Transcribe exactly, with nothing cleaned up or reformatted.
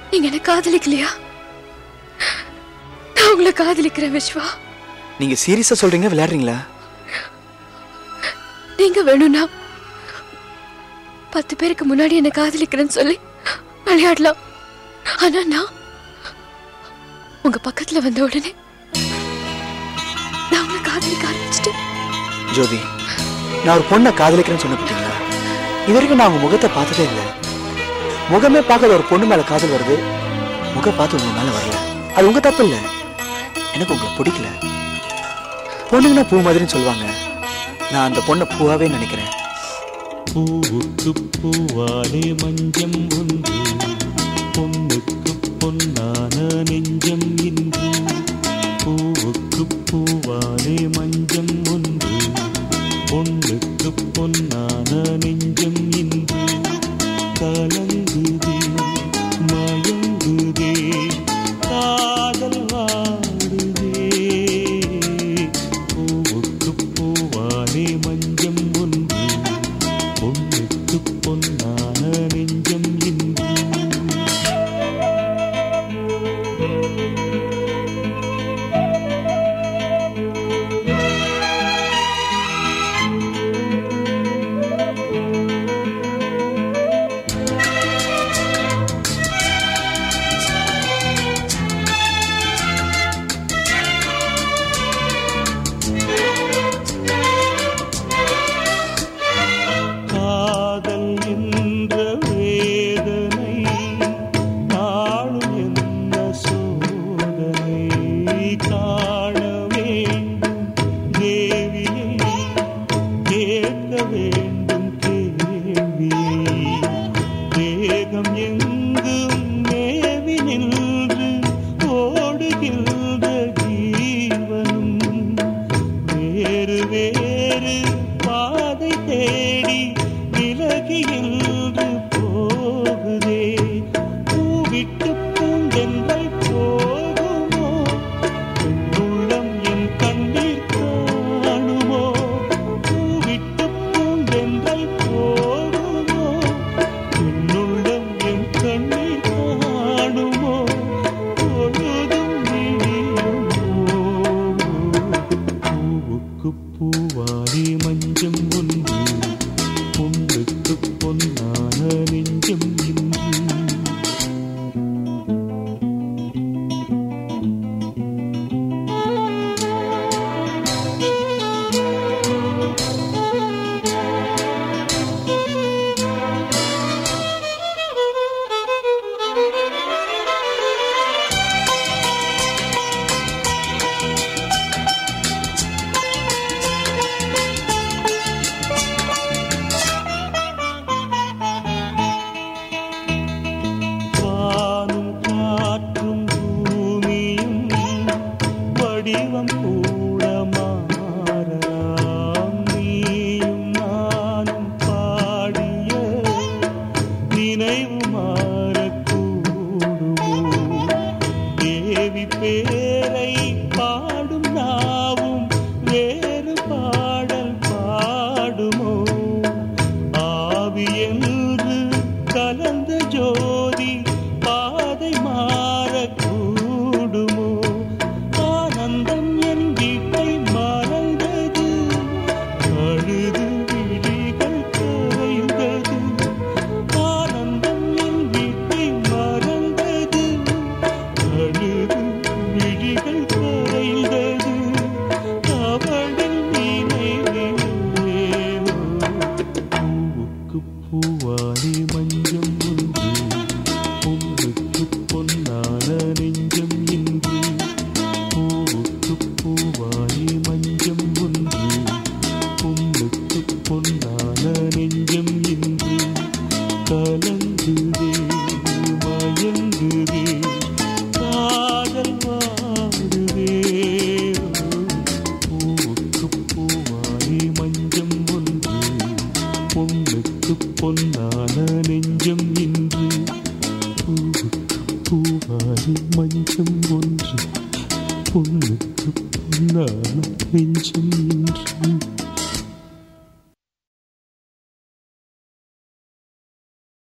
நீங்க என்ன காதலிக்கலையா? நான் உங்களை காதலிக்கிறேன் விஸ்வா. நீங்க சீரியஸா சொல்றீங்க விளையாடுறீங்களா? நீங்க வேணும்னா பத்து பேருக்கு முன்னாடி என்ன காதலிக்கிறேன்னு சொல்லி விளையாடலாம். ஆனா நான் உங்க பக்கத்துல வந்த உடனே நான் உங்களை காதலிக்க ஆரம்பிச்சிட்டேன். ஜோதி, நான் ஒரு பொண்ணை காதலிக்கிறேன்னு சொன்ன பார்த்தீங்களா? இது வரைக்கும் நான் உங்க முகத்தை பார்த்ததே இல்லை. முகமே பார்க்காத ஒரு பொண்ணு மேல காதல் வருது, முகம் பார்த்து உங்க மேல வரல. அது உங்க தப்பு இல்லை, எனக்கு உங்களை பிடிக்கல. பொண்ணுங்கன்னா பூ மாதிரின்னு சொல்லுவாங்க, நான் அந்த பொண்ணை பூவாவே நினைக்கிறேன். பூவுக்கு பூவாலே மஞ்சம் ஒன்று, பொண்ணுக்கு பொன்னான நெஞ்சம் இன்று. பூவுக்கு பூவாலே மஞ்சம் ஒன்று, பொண்ணுக்கு பொன்னான நெஞ்சம் இன்று. கலங்குதே மயங்குதே காதல் வாடுதே. பூவுக்கு பூவாலே மஞ்சம் ஒன்று, பொண்ணுக்கு பொன்னான நெஞ்சம் இன்று. பூவாலே மஞ்சம் ஒன்று, பொண்ணுக்கு பொன்னான நெஞ்சம் இன்று. வடிவம் கூட மாறலாம், நீயும் நானும் பாடிய நினைவு மாறக்கூடுமோ? தேவி பேரை பாடும் நாவும் வேறு பாடல் பாடுமோ? ஆவி என்று கலந்த ஜோதி பாதை மாறக்கூடுமோ? ஆனந்தம் என் வீட்டை மறந்தது, அழுது விழிகள் கரைந்தது. ஆனந்தம் என் வீட்டை மறந்தது, அழுது விழிகள் கரைந்தது. அவளின் நினைவேனோ பூவுக்கு பூவாலே மஞ்சம் ஒன்று, பொண்ணுக்கு பொன்னான நெஞ்சம் இன்று. பூவுக்கு பூவாலே மஞ்சம் ஒன்று, பொண்ணுக்கு பொன்னான நெஞ்சம் இன்று. கலங்குதே மயங்குதே காதல் வாடுதே. பூவுக்கு பூவாலே மஞ்சம் ஒன்று, பொண்ணுக்கு பொன்னான நெஞ்சம் இன்று.